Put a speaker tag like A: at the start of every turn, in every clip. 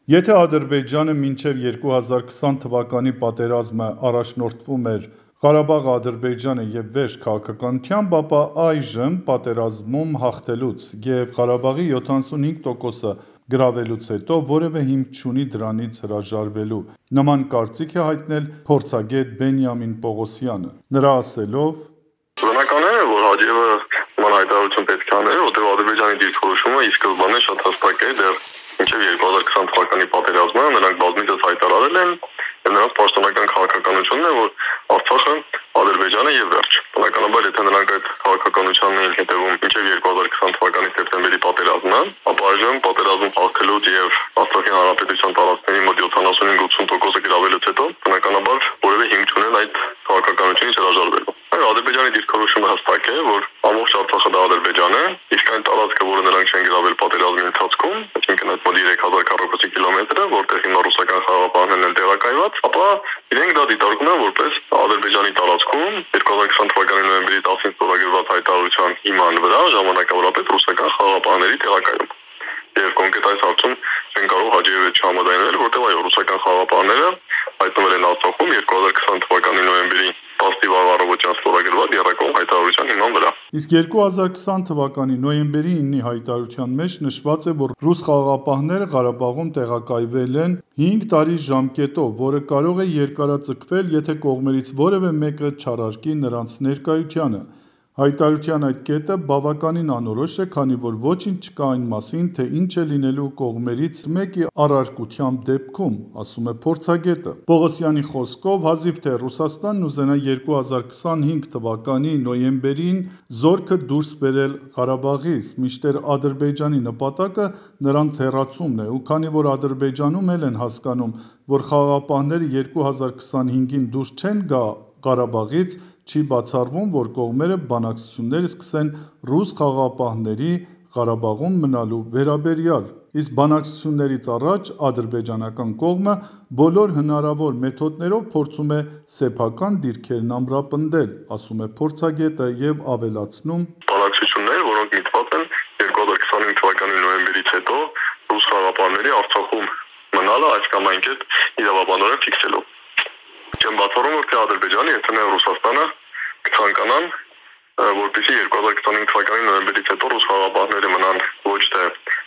A: Եթե Ադրբեջանը մինչև 2020 թվականի պատերազմը առաջնորդվում էր Ղարաբաղը Ադրբեջանը և վերջ քաղաքականությամբ, ապա այժմ պատերազմում հաղթելուց և Ղարաբաղի 75%-ը գրավելուց հետո որևէ հիմք չունի դրանից հրաժարվելու։ Նման կարծիք է հայտնել փորձագետ Բենյամին Պողոսյանը։ Նրա ասելով.
B: Բնական է, որ Հաջիևը նման հայտարարություն պետք է աներ, որտեղ Ադրբեջանի դիրքորոշումը ի սկզբանե շատ հստակ է, դեռ մինչև 2020 թվականի պատերազմը նրանք բազմիցս հայտարարել են, եւ նրանց պաշտոնական քաղաքականությունն է, որ Արցախը Ադրբեջանը եւ վերջ։ Բնականաբար, եթե նրանք այդ քաղաքականությանն էին հետևում մինչև 2020 թվականի սեպտեմբերի պատերազմը, ապա այժմ պատերազմում հաղթելուց եւ Արցախի հանրապետության տարածքների մոտ 75-80%-ը գրավելուց հետո, բնականաբար որևէ հիմք չունեն այդ քաղաքականությունից հրաժարվելու։ Ադրբեջանի դիրքորոշումը հստակ է, որ ամբողջ Արցախը դա Ադրբեջան է, իսկ այն տարածքը, որը նրանք չեն գրավել պատերազմի ընթացքում, այսինքն այդ մոտ 3000 քառակուսի կիլոմետրը, որտեղ հիմա ռուսական խաղաղապահներն են տեղակայված, ապա իրենք դա դիտարկում են որպես Ադրբեջանի տարածքում 2020 թվականի նոյեմբերի 10-ին ստորագրված հայտարարության հիման վրա ժամանակավորապես ռուսական խաղաղապահների տեղակայում։ Եվ կոնկրետ այս հարցում չեն կարող Հաջիևի հետ չհամաձայնել, որտեղ այո, ռուսական խաղաղապահները հայտնվել են Արցախում 2020 թվականի նոյեմբերի 10-ի առավոտյան ստորագրված եռակողմ հայտարարության հիման վրա։
A: Իսկ 2020 թվականի նոյեմբերի 9-ի հայտարարության մեջ նշված է, որ ռուս խաղաղապահները Ղարաբաղում տեղակայվել են 5 տարի ժամկետով, որը կարող է երկարաձգվել, եթե կողմերից որևէ մեկը չարարկի նրանց ներկայությանը։ Հայտարարության այդ կետը բավականին անորոշ է, քանի որ ոչինչ չկա այն մասին, թե ինչ է լինելու կողմերից մեկի առարկության դեպքում, ասում է փորձագետը։ Պողոսյանի խոսքով, հազիվ թե Ռուսաստանն ուզենա 2025 թվականի նոյեմբերին զորքը դուրս բերել Ղարաբաղից, մինչդեռ Ադրբեջանի նպատակը նրանց հեռացումն է, ու քանի որ Ադրբեջանում էլ են հասկանում, որ խաղաղապահները 2025-ին դուրս չեն գա Ղարաբաղից, չի բացառվում, որ կողմերը բանակցություններ սկսեն ռուս խաղաղապահների Ղարաբաղում մնալու վերաբերյալ։ Իսկ բանակցություններից առաջ ադրբեջանական կողմը բոլոր հնարավոր մեթոդներով փորձում է սեփական դիրքերն ամրապնդել, ասում է փորձագետը եւ ավելացնում.
B: Բանակցություններ, որոնք միտված են 2025 թվականի նոյեմբերից հետո ռուս խաղաղապահների Արցախում մնալը այս կամ այն կերպ իրավաբանորեն ֆիքսելու։ Չեմ բացառում, որ թե Ադրբեջանը, եթե նաև Ռուսաստանը կցանկանան, որպեսզի 2025 թվականի նոյեմբերից հետո ռուս խաղաղապահները մնան ոչ թե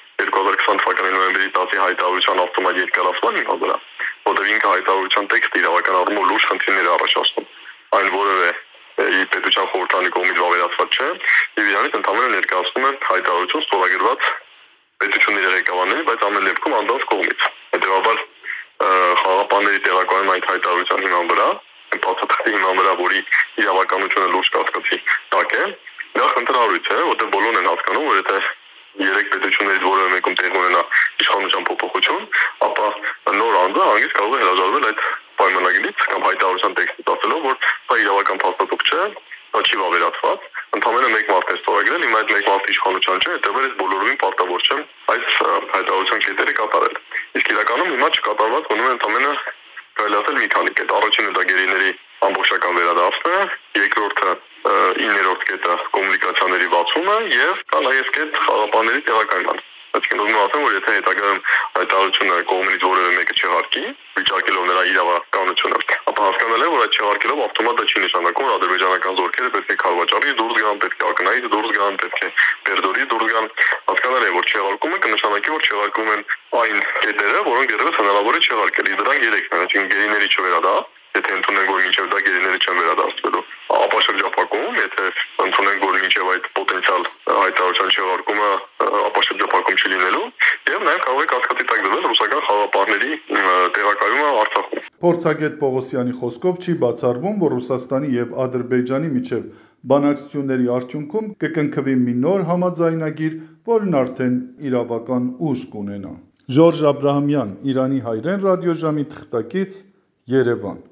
B: 2020 թվականի նոյեմբերի 10-ի հայտարարության ավտոմատ երկարացման հիման վրա, որտեղ ինքը հայտարարության տեքստը իրավական առումով լուրջ խնդիրներ է առաջացնում։ Այն որևէ պետության խորհրդանի կողմից վավերացված չէ, եւ իրանից ընդհանրապես ներկայացնում է հայտարարություն ստորագրված պետությունների ղեկավարների, բայց ամեն դեպքում անձանց կողմից։ Հետևաբար խաղաղապահների տեղակայում այդ հայտարարության հիման վրա, բացատրի հիման վրա, որի իրավականությունը լուրջ կասկածի տակ է, դա խնդրահարույց է, որտեղ բոլորն են հասկանում, որ եթե երեք պետություններից որևէ մեկում տեղի ունենա իշխանության փոփոխություն, ապա նոր անձը հանգիստ կարող է հրաժարվել այդ պայմանագրից կամ հայտարարության տեքստից, ասելով, որ դա իրավական փաստաթուղթ չէ, դա չի վավերացված, ընդհանրապես մեկ մարդ է ստորագրել, հիմա այդ մեկ մարդը իշխանության չէ, հետևաբար ես բոլորովին պարտավոր չեմ այս հայտարարության կետերը կատարել։ Իսկ իրականում հիմա չկատարված մնում է ընդհանրապես կարելի ասել մի քանի կետ։ Առաջինը դա գերիների ամբողջական վերադարձն է, երկրորդը 9-րդ կետը կոմունիկացիաների բացումը եւ կա նաեւ կետ խաղաղապահների տեղակայման։ Այսինքն ուզում եմ ասեմ, որ եթե հետագայում հայտարարությունը կողմից որևէ մեկը չեղարկի, վիճակելով նրա իրավականությունը, ապա հասկանալ է, որ այդ չեղարկելով ավտոմատ դա չի նշանակում, որ ադրբեջանական զորքերը պետք է Քարվաճարից դուրս գան, պետք է Ակնայից դուրս գան, պետք է Բերդորից դուրս գան։ Հասկանալ է, որ չեղարկումը կնշանակի, որ չեղարկում են այն կետերը, որոնք դեռևս հնարավոր է չեղարկել։ Դրանք 3-ն են, այսինքն գերիների չվերադարձ, եթե ընդունենք, որ մինչև դա գերիները չեն վերադարձվելու, ապա շրջափակում, եթե ընդունենք, որ մինչև այդ պոտենցիալ հայտարարության չեղարկումը ապա շրջափակում չի լինելու, եւ նաեւ կարող է կասկածի տակ դրվել ռուսական խաղաղապահների տեղակայումը Արցախում։
A: Փորձագետ Պողոսյանի խոսքով չի բացառվում, որ Ռուսաստանի եւ Ադրբեջանի միջև բանակցությունների արդյունքում կկնքվի մի նոր համաձայնագիր, որն արդեն իրավական ուժ կունենա։ Ժորժ Աբրահամյան, Իրանի հայրեն ռադիոժամի թղթակից, Երևան։